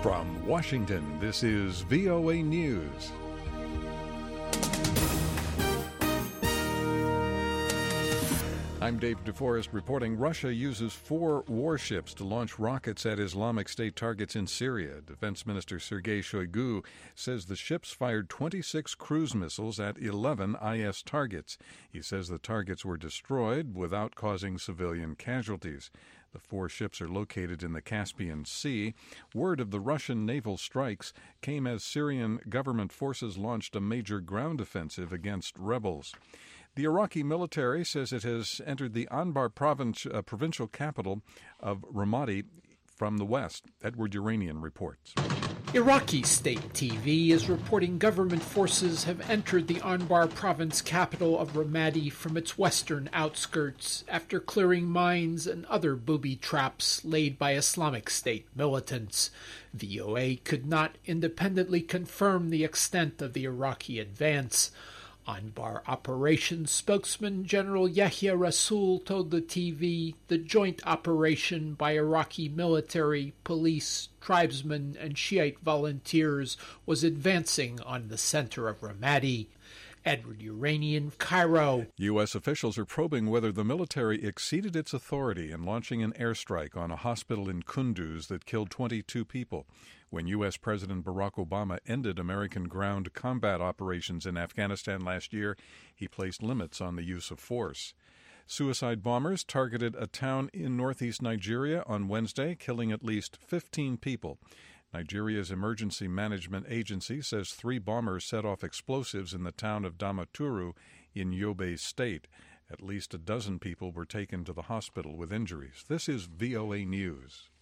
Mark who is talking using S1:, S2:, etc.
S1: From Washington, this is VOA News. I'm Dave DeForest reporting Russia uses 4 warships to launch rockets at Islamic State targets in Syria. Defense Minister Sergei Shoigu says the ships fired 26 cruise missiles at 11 IS targets. He says the targets were destroyed without causing civilian casualties. The 4 ships are located in the Caspian Sea. Word of the Russian naval strikes came as Syrian government forces launched a major ground offensive against rebels. The Iraqi military says it has entered the Anbar provincial capital of Ramadi from the west. Edward Uranian reports.
S2: Iraqi state TV is reporting government forces have entered the Anbar province capital of Ramadi from its western outskirts after clearing mines and other booby traps laid by Islamic State militants. VOA could not independently confirm the extent of the Iraqi advance. Anbar operations spokesman General Yahya Rasool told the TV the joint operation by Iraqi military, police, tribesmen, and Shiite volunteers was advancing on the center of Ramadi. Edward Uranian, Cairo.
S1: U.S. officials are probing whether the military exceeded its authority in launching an airstrike on a hospital in Kunduz that killed 22 people. When U.S. President Barack Obama ended American ground combat operations in Afghanistan last year, he placed limits on the use of force. Suicide bombers targeted a town in northeast Nigeria on Wednesday, killing at least 15 people. Nigeria's emergency management agency says 3 bombers set off explosives in the town of Damaturu in Yobe State. At least a dozen people were taken to the hospital with injuries. This is VOA News.